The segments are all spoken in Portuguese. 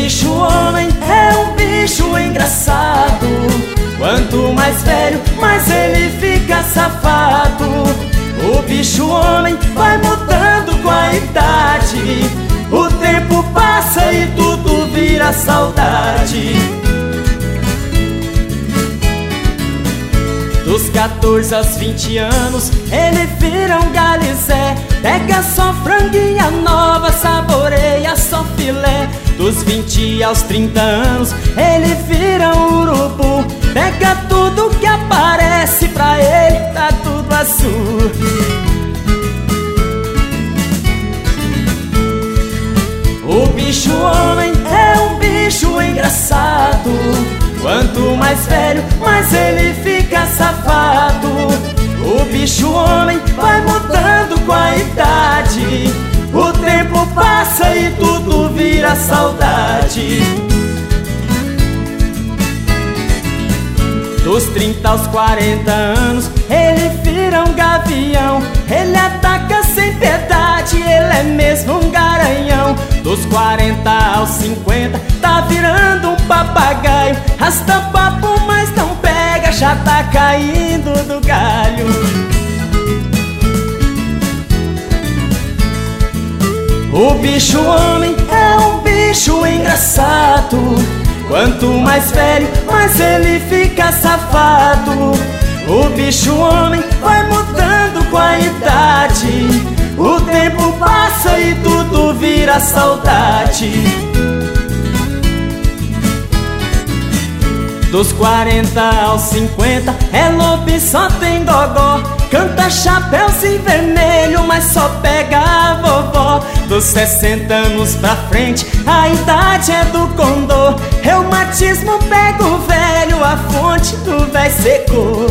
bicho homem é um bicho engraçado. Quanto mais velho, mais ele fica safado. O bicho homem vai mudando com a idade. O tempo passa e tudo vira saudade. Dos 14 aos 20 anos, ele vira um galizé. Pega só franguinha nova, saboreia só filé. Dos 20 aos 30 anos, ele vira um urubu. Pega tudo que aparece, pra ele tá tudo azul. O bicho homem é um bicho engraçado. Quanto mais velho, mais ele fica safado. O bicho homem vai mudando com a idade. O tempo passa e tudo vira saudade. Dos 30 aos 40 anos, ele vira um gavião. Ele ataca sem piedade, ele é mesmo um garanhão. Dos 40 aos 50, tá virando um papagaio. Rasta papo, mas não pega, já tá caindo do galho. O bicho homem é um bicho engraçado. Quanto mais velho, mais ele fica safado. O bicho homem vai mudando com a idade. O tempo passa e tudo vira saudade. Dos 40 aos 50, é lobo e só tem gogó. Canta Chapeuzinho Vermelho, mas só pega a vovó. Dos 60 anos pra frente, a idade é do condor. Reumatismo pega o velho, a fonte do véi secou.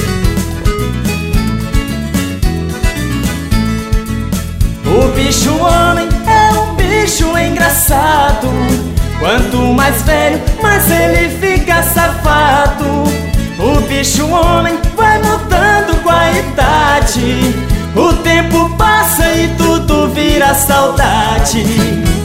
O bicho homem é um bicho engraçado. Quanto mais velho, mais ele fica safado. O bicho homem vai mudando com a idade. O tempo passa e tudo vira saudade.